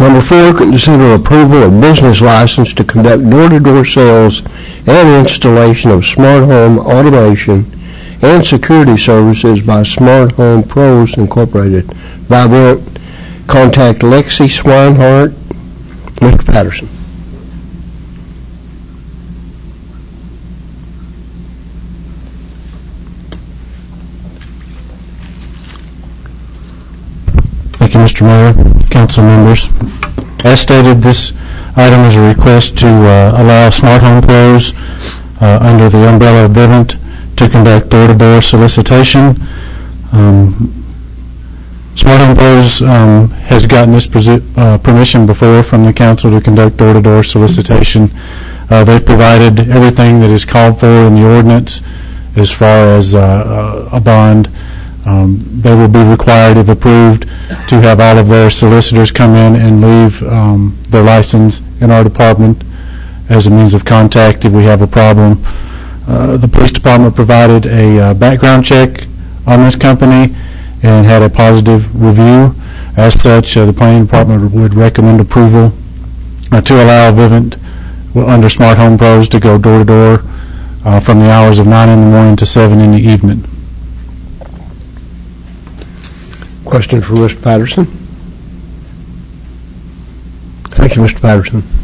Number 4, consider approval of business license to conduct door-to-door sales and installation of smart home automation and security services by Smart Home Pros Incorporated. By event, contact Lexi Swinehart. Mr. Patterson. Thank you, Mr. Mayor, council members. As stated, this item is a request to allow Smart Home Pros under the umbrella of Vivint to conduct door-to-door solicitation. Smart Home Pros has gotten this permission before from the council to conduct door-to-door solicitation. They've provided everything that is called for in the ordinance as far as a bond. They will be required, if approved, to have all of their solicitors come in and leave their license in our department as a means of contact if we have a problem. The police department provided a background check on this company and had a positive review. As such, the planning department would recommend approval to allow Vivint under Smart Home Pros to go door to door from the hours of 9 in the morning to 7 in the evening. Question for Mr. Patterson. Thank you, Mr. Patterson.